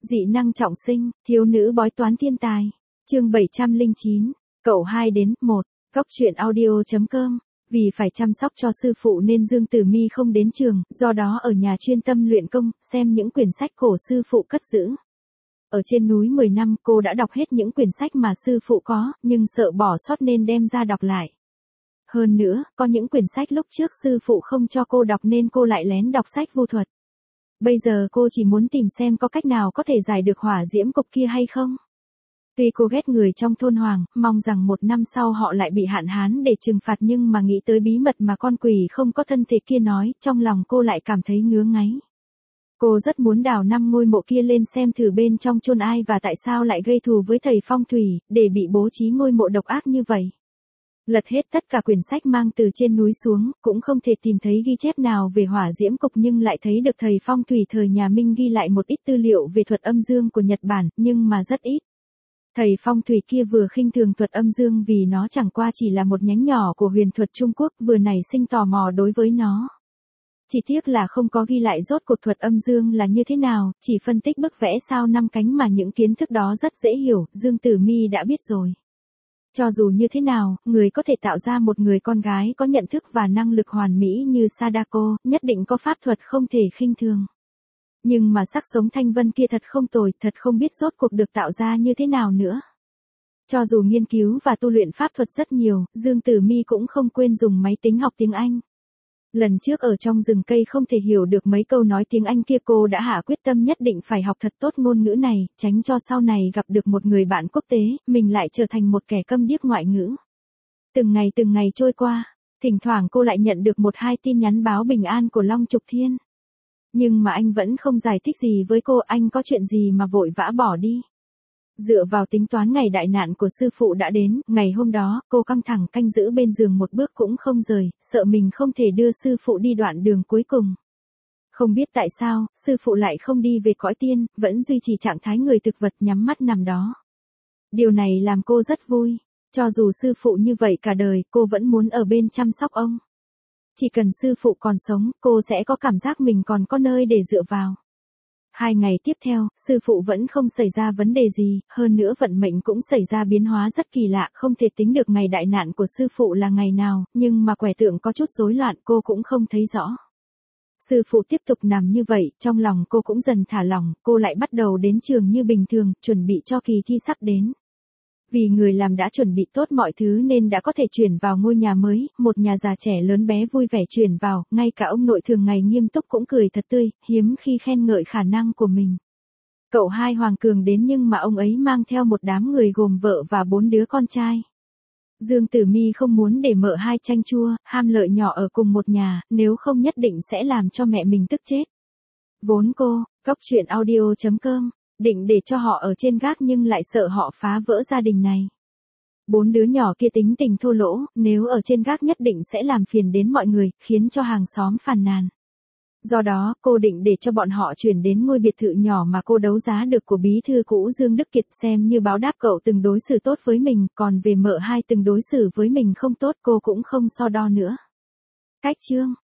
Dị năng trọng sinh, thiếu nữ bói toán thiên tài. Chương 709, cậu 2 đến 1, góc truyện audio.com. Vì phải chăm sóc cho sư phụ nên Dương Tử Mi không đến trường, do đó ở nhà chuyên tâm luyện công, xem những quyển sách cổ sư phụ cất giữ. Ở trên núi 10 năm cô đã đọc hết những quyển sách mà sư phụ có, nhưng sợ bỏ sót nên đem ra đọc lại. Hơn nữa, có những quyển sách lúc trước sư phụ không cho cô đọc nên cô lại lén đọc sách vu thuật. Bây giờ cô chỉ muốn tìm xem có cách nào có thể giải được hỏa diễm cục kia hay không. Tuy cô ghét người trong thôn Hoàng, mong rằng một năm sau họ lại bị hạn hán để trừng phạt, nhưng mà nghĩ tới bí mật mà con quỷ không có thân thể kia nói, trong lòng cô lại cảm thấy ngứa ngáy. Cô rất muốn đào 5 ngôi mộ kia lên xem thử bên trong chôn ai và tại sao lại gây thù với thầy phong thủy, để bị bố trí ngôi mộ độc ác như vậy. Lật hết tất cả quyển sách mang từ trên núi xuống, cũng không thể tìm thấy ghi chép nào về hỏa diễm cục, nhưng lại thấy được thầy phong thủy thời nhà Minh ghi lại một ít tư liệu về thuật âm dương của Nhật Bản, nhưng mà rất ít. Thầy phong thủy kia vừa khinh thường thuật âm dương vì nó chẳng qua chỉ là một nhánh nhỏ của huyền thuật Trung Quốc, vừa nảy sinh tò mò đối với nó. Chỉ tiếc là không có ghi lại rốt cuộc thuật âm dương là như thế nào, chỉ phân tích bức vẽ sao 5 cánh mà những kiến thức đó rất dễ hiểu, Dương Tử Mi đã biết rồi. Cho dù như thế nào, người có thể tạo ra một người con gái có nhận thức và năng lực hoàn mỹ như Sadako, nhất định có pháp thuật không thể khinh thường. Nhưng mà sắc sống Thanh Vân kia thật không tồi, thật không biết rốt cuộc được tạo ra như thế nào nữa. Cho dù nghiên cứu và tu luyện pháp thuật rất nhiều, Dương Tử Mi cũng không quên dùng máy tính học tiếng Anh. Lần trước ở trong rừng cây không thể hiểu được mấy câu nói tiếng Anh kia, cô đã hạ quyết tâm nhất định phải học thật tốt ngôn ngữ này, tránh cho sau này gặp được một người bạn quốc tế, mình lại trở thành một kẻ câm điếc ngoại ngữ. Từng ngày trôi qua, thỉnh thoảng cô lại nhận được 1-2 tin nhắn báo bình an của Long Trục Thiên. Nhưng mà anh vẫn không giải thích gì với cô, anh có chuyện gì mà vội vã bỏ đi. Dựa vào tính toán ngày đại nạn của sư phụ đã đến, ngày hôm đó, cô căng thẳng canh giữ bên giường một bước cũng không rời, sợ mình không thể đưa sư phụ đi đoạn đường cuối cùng. Không biết tại sao, sư phụ lại không đi về cõi tiên, vẫn duy trì trạng thái người thực vật nhắm mắt nằm đó. Điều này làm cô rất vui. Cho dù sư phụ như vậy cả đời, cô vẫn muốn ở bên chăm sóc ông. Chỉ cần sư phụ còn sống, cô sẽ có cảm giác mình còn có nơi để dựa vào. 2 ngày tiếp theo, sư phụ vẫn không xảy ra vấn đề gì, hơn nữa vận mệnh cũng xảy ra biến hóa rất kỳ lạ, không thể tính được ngày đại nạn của sư phụ là ngày nào, nhưng mà quẻ tượng có chút rối loạn cô cũng không thấy rõ. Sư phụ tiếp tục nằm như vậy, trong lòng cô cũng dần thả lỏng, cô lại bắt đầu đến trường như bình thường, chuẩn bị cho kỳ thi sắp đến. Vì người làm đã chuẩn bị tốt mọi thứ nên đã có thể chuyển vào ngôi nhà mới, một nhà già trẻ lớn bé vui vẻ chuyển vào, ngay cả ông nội thường ngày nghiêm túc cũng cười thật tươi, hiếm khi khen ngợi khả năng của mình. Cậu 2 Hoàng Cường đến nhưng mà ông ấy mang theo một đám người gồm vợ và 4 đứa con trai. Dương Tử Mi không muốn để mợ 2 chanh chua, ham lợi nhỏ ở cùng một nhà, nếu không nhất định sẽ làm cho mẹ mình tức chết. Vốn cô, góc truyện audio.com, định để cho họ ở trên gác nhưng lại sợ họ phá vỡ gia đình này. 4 đứa nhỏ kia tính tình thô lỗ, nếu ở trên gác nhất định sẽ làm phiền đến mọi người, khiến cho hàng xóm phàn nàn. Do đó, cô định để cho bọn họ chuyển đến ngôi biệt thự nhỏ mà cô đấu giá được của bí thư cũ Dương Đức Kiệt, xem như báo đáp cậu từng đối xử tốt với mình, còn về mợ 2 từng đối xử với mình không tốt cô cũng không so đo nữa. Cách chương